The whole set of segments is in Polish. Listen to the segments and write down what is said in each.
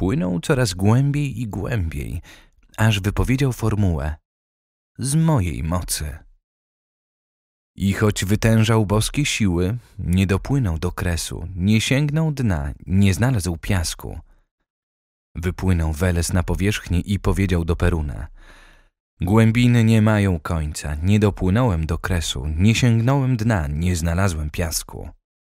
płynął coraz głębiej i głębiej, aż wypowiedział formułę: z mojej mocy. I choć wytężał boskie siły, nie dopłynął do kresu, nie sięgnął dna, nie znalazł piasku. Wypłynął Weles na powierzchnię i powiedział do Peruna: głębiny nie mają końca, nie dopłynąłem do kresu, nie sięgnąłem dna, nie znalazłem piasku.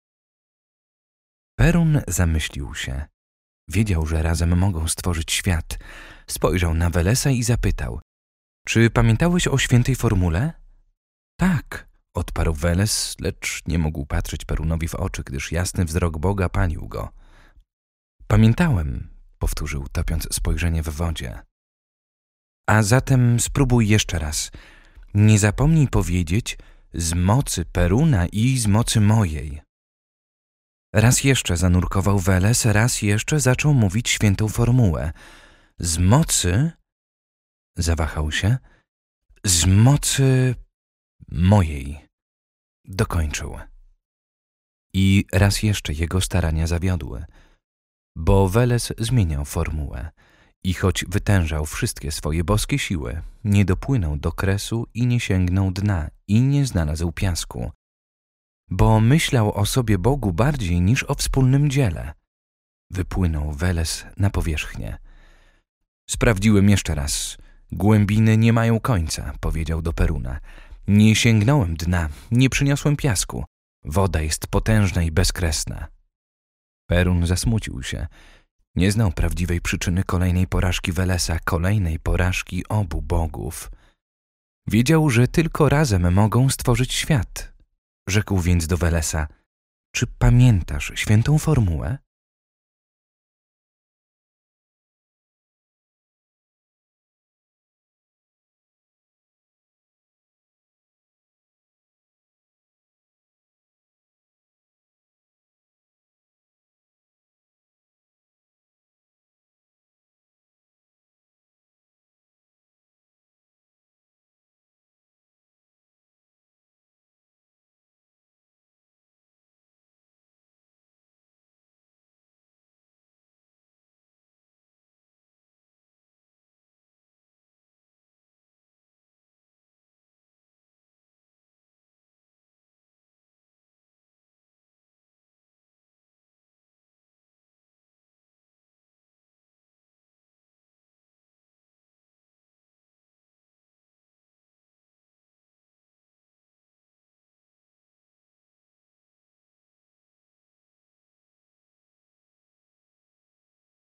Perun zamyślił się. Wiedział, że razem mogą stworzyć świat. Spojrzał na Welesa i zapytał: czy pamiętałeś o świętej formule? Tak, odparł Weles, lecz nie mógł patrzeć Perunowi w oczy, gdyż jasny wzrok Boga palił go. Pamiętałem, powtórzył, topiąc spojrzenie w wodzie. A zatem spróbuj jeszcze raz. Nie zapomnij powiedzieć: z mocy Peruna i z mocy mojej. Raz jeszcze zanurkował Weles, raz jeszcze zaczął mówić świętą formułę. Z mocy... Zawahał się. Z mocy mojej. Dokończył. I raz jeszcze jego starania zawiodły, bo Weles zmieniał formułę i choć wytężał wszystkie swoje boskie siły, nie dopłynął do kresu i nie sięgnął dna i nie znalazł piasku, bo myślał o sobie Bogu bardziej niż o wspólnym dziele. Wypłynął Weles na powierzchnię. Sprawdziłem jeszcze raz. Głębiny nie mają końca, powiedział do Peruna. Nie sięgnąłem dna, nie przyniosłem piasku. Woda jest potężna i bezkresna. Perun zasmucił się. Nie znał prawdziwej przyczyny kolejnej porażki Welesa, kolejnej porażki obu bogów. Wiedział, że tylko razem mogą stworzyć świat. Rzekł więc do Welesa: czy pamiętasz świętą formułę?